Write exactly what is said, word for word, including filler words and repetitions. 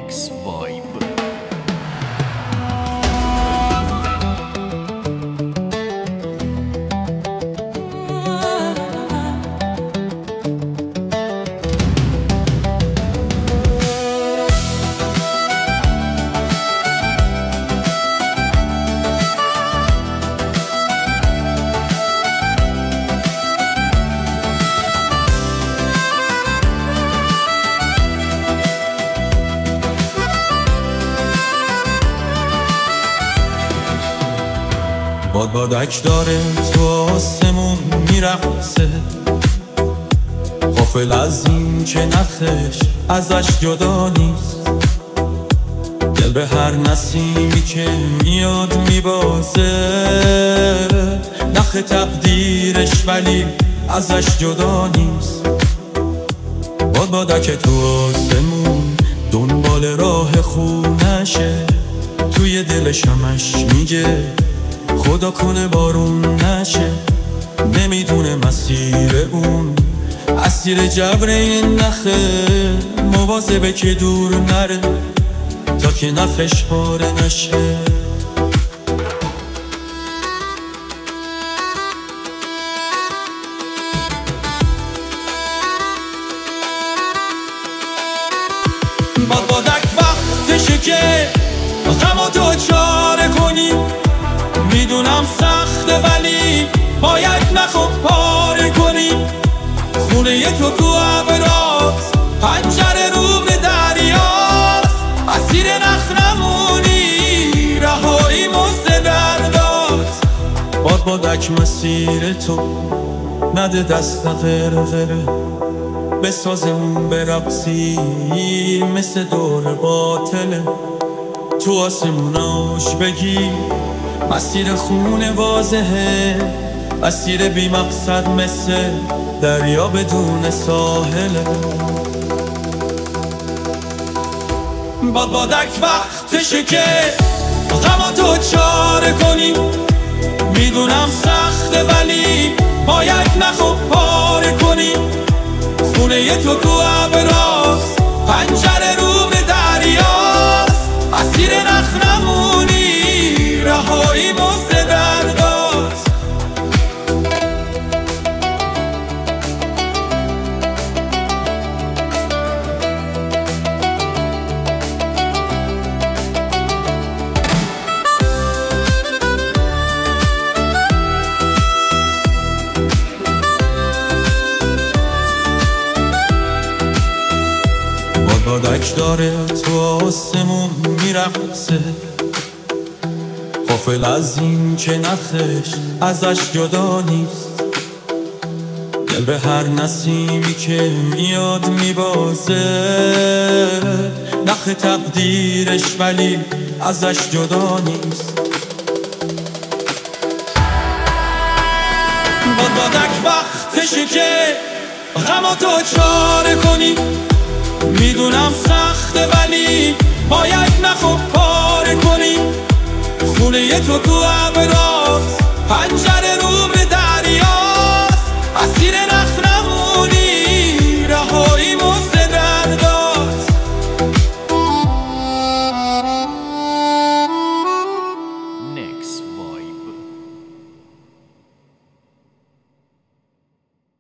X Vibe. باد بادک داره تو آسمون میرقصه، غافل از این که نخش ازش جدا نیست. دل به هر نسیمی که میاد میبازه، نخ تقدیرش ولی ازش جدا نیست. باد بادک تو آسمون دنبال راه خونشه، توی دلش همش میگه خدا کنه بارون نشه. نمیدونه مسیر اون اسیر جبر این نخه، مواظبه که دور نره تا که نخش پاره نشه. باد بادک وقتشه که غم تو چاره کنی. میدونم سخته ولی باید نخو پاره کنی. خونه تو تو ابراست، پنجره رو به دریاست. اسیر نخ نمونی، رهایی مزد درداست. باد بادک مسیر تو نده دست غرغره، بسازمون برقصی مثل دور باطله. تو آسموناش بگی مسیر خونه واضحه، مسیر بی مقصد مثل دریا بدون ساحله. باد بادک وقتشه که غم تو چاره کنی. میدونم سخته ولی باید نخو پاره کنی. خونه تو تو ابراست، پنجره رو به دریاست. اسیر نخ نمونی، رهایی مزد درداست. باد بادک داره تو آسمون میرقصه، غافل از این که نخش ازش جدا نیست. دل به هر نسیمی که میاد میبازه، نخ تقدیرش ولی ازش جدا نیست. باد بادک وقتشه که غم تو چاره کنی. میدونم سخته ولی باید نخو پاره کنی. خونه تو تو ابراست، پنجره